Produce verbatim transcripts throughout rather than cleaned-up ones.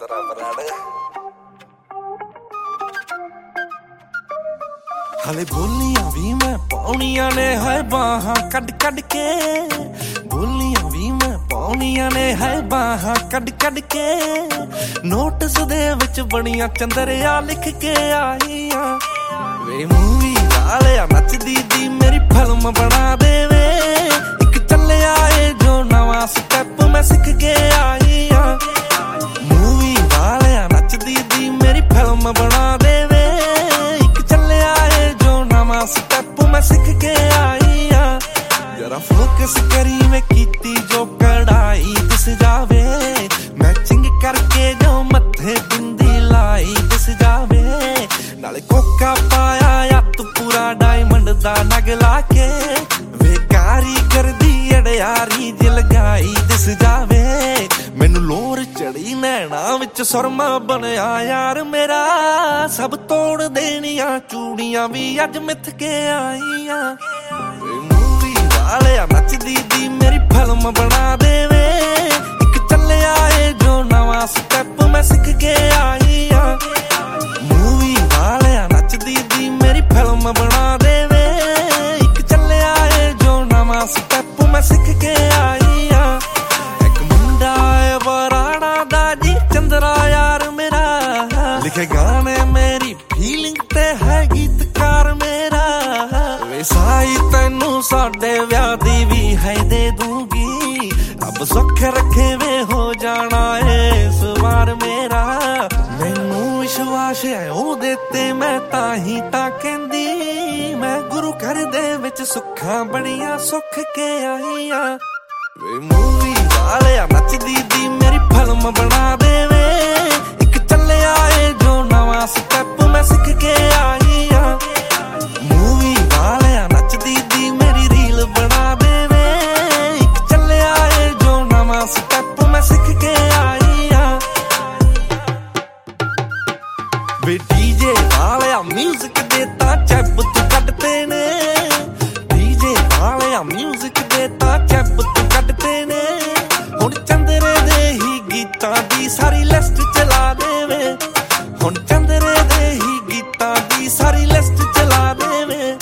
ਤੇਰਾ ਬਰਾੜ ਹਲੇ ਬੋਲੀਆਂ ਵੀ ਮੈਂ ਪਾਉਣੀਆਂ ਨੇ ਹੈ ਬਾਹਾਂ ਕੱਢ ਕੱਢ ਕੇ ਬੋਲੀਆਂ ਵੀ ਮੈਂ ਪਾਉਣੀਆਂ ਨੇ ਹੈ ਬਾਹਾਂ ਕੱਢ ਕੱਢ ਕੇ ਨੋਟਿਸ ਦੇ ਵਿੱਚ ਬਣੀਆਂ ਚੰਦਰਿਆ ਲਿਖ ਕੇ ਆਈਆਂ ਵੇ ਮੂਵੀ ਵਾਲਿਆ ਨੱਚਦੀ ਦੀ ਮੇਰੀ ਫਿਲਮ ਬਣਾ ਦੇਵੇ ਇੱਕ ਚੱਲਿਆ ਏ ਜੋ ਨਵਾਂ ਸਟੈਪ ਮੈਂ ਸਿੱਖ ਕੇ ਆਈਆਂ ਮੂਵੀ ਵਾਲਿਆ ਨੱਚਦੀ ਦੀ ਮੇਰੀ ਫਿਲਮ ਬਣਾ ਦੇਵੇ ਇੱਕ ਚੱਲਿਆ ਏ ਜੋ ਨਵਾਂ ਸਟੈਪ ਮੈਂ ਸਿੱਖ ਕੇ ਆਈਆਂ ਜਰਾ ਫੋਕਸ ਕਰੀ ਮੈਂ ਕੀਤੀ ਜੋ ਕੜਾਈ ਦਿਸ ਜਾਵੇ ਮੈਚਿੰਗ ਕਰਕੇ ਜੋ ਮੱਥੇ ਬਿੰਦੀ ਲਾਈ ਦਿਸ ਜਾਵੇ ਨਾਲੇ ਕੋਕਾ ਪਾਇਆ ਯੱਤ ਪੂਰਾ ਡਾਇਮੰਡ ਦਾ ਨਗ ਲਾ ਕੇ ਵੇ ਕਾਰੀਗਰ ਦੀ ਅੜਿਆਰੀ ਦਿ ਲਗਾਈ ਦਿਸ ਜਾਵੇ ਮੈਨੂੰ ਲੋਰ ਚੜੀ ਨੈਣਾ ਵਿੱਚ ਸੁਰਮਾ ਬਣਿਆ ਯਾਰ ਮੇਰਾ ਸਭ ਤੋੜ ਦੇਣੀਆਂ ਚੂੜੀਆਂ ਵੀ ਅੱਜ ਮਿੱਥ ਕੇ ਆਈਆਂ ਵੇ ਮੂਵੀ ਵਾਲਿਆ ਨੱਚਦੀ ਦੀ ਮੇਰੀ ਫਿਲਮ ਬਣਾ ਦੇਵੇ ਇੱਕ ਚੱਲਿਆ ਏ ਜੋ ਨਵਾਂ ਸਟੈਪ ਮੈਂ ਸਿੱਖ ਕੇ ਆਈਆਂ ਮੂਵੀ ਵਾਲਿਆ ਨੱਚਦੀ ਦੀ ਮੇਰੀ ਫਿਲਮ ਬਣਾ ਦੇਵੇ ਇੱਕ ਚੱਲਿਆ ਏ ਜੋ ਨਵਾਂ ਸਟੈਪ ਮੈਂ ਸਿੱਖ ਕੇ ਆਈਆਂ ਇੱਕ ਮੁੰਡਾ ਏ ਬਰਾੜਾ ਦਾ ਜੀ ਚੰਦਰਾ ਯਾਰ ਮੇਰਾ ਲਿਖੇ ਗਾਣੇ ਮੇਰੀ ਫੀਲਿੰਗ ਤੇ ਹੈ ਗੀਤਕਾਰ ਮੇਰਾ ਵੇ ਸਾਈ ਤੈਨੂੰ ਸਾਡੇ ਵਿਆਹ ਦੀ ਵੀ ਹੈ ਦੇ ਦੂੰਗੀ ਰੱਬ ਸੁੱਖ ਰੱਖੇ ਵੇ ਹੋ ਜਾਣਾ ਏ ਇਸ ਵਾਰ ਮੇਰਾ ਮੈਨੂੰ ਵਿਸ਼ਵਾਸ ਹੈ ਉਹਦੇ ਤੇ ਮੈਂ ਤਾਂ ਹੀ ਤਾਂ ਕਹਿੰਦੀ ਮੈਂ ਗੁਰੂ ਘਰ ਦੇ ਵਿੱਚ ਸੁੱਖਾਂ ਬੜੀਆਂ ਸੁੱਖ ਕੇ ਆਈਆਂ ਵੇ ਮੂਵੀ ਵਾਲਿਆ ਨੱਚਦੀ ਦੀ ਮੇਰੀ ਫਿਲਮ ਬਣਾ ਦੇਵੇ ਇੱਕ ਚੱਲਿਆ ਏ ਜੋ ਨਵਾਂ ਸਟੈਪ ਮੈਂ ਸਿੱਖ ਕੇ ਆਈਆਂ ਮੂਵੀ ਵਾਲਿਆ ਨੱਚਦੀ ਦੀ ਮੇਰੀ ਰੀਲ ਬਣਾ ਦੇਵੇ ਇੱਕ ਚੱਲਿਆ ਏ ਜੋ ਨਵਾਂ ਸਟੈਪ ਮੈਂ ਸਿੱਖ ਕੇ ਆਈਆਂ ਵੇ ਡੀਜੇ ਵਾਲਿਆ ਮਿਊਜ਼ਿਕ ਦੇ ਤਾਂ ਚੱਬ ਤੂੰ ਕੱਢਦੇ ਨੇ ਡੀਜੇ ਵਾਲਿਆ ਮਿਊਜ਼ਿਕ ਦੇ ਤਾਂ ਚੱਬ ਤੂੰ ਕੱਢਦੇ ਨੇ ਹੁਣ ਚੰਦਰੇ ਦੇ ਹੀ ਗੀਤਾਂ ਦੀ ਸਾਰੀ ਲਿਸਟ ਚਲਾ ਦੇਵੇ ਹੁਣ ਚੰਦਰੇ ਦੇ ਹੀ ਗੀਤਾਂ ਦੀ ਸਾਰੀ ਲਿਸਟ ਚਲਾ ਦੇਵੇ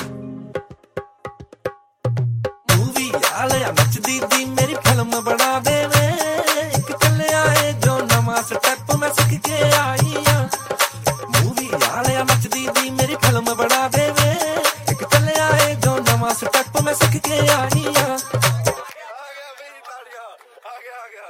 ਮੂਵੀ ਵਾਲਿਆ ਨੱਚਦੀ ਦੀ ਮੇਰੀ ਫਿਲਮ ਬਣਾ ਦੇਵੇ ਇੱਕ ਚੱਲਿਆ ਏ ਜੋ ਨਵਾਂ ਸਟੈਪ ਮੈਂ ਸਿੱਖ ਕੇ ਆਈਆਂ ਮੂਵੀ ਵਾਲਿਆ ਨੱਚਦੀ ਦੀ ਮੇਰੀ ਫਿਲਮ ਬਣਾ ਦੇਵੇ ਇੱਕ ਚੱਲਿਆ ਏ ਜੋ ਨਵਾਂ ਸਟੈਪ ਮੈਂ ਸਿੱਖ ਕੇ ਆਈਆਂ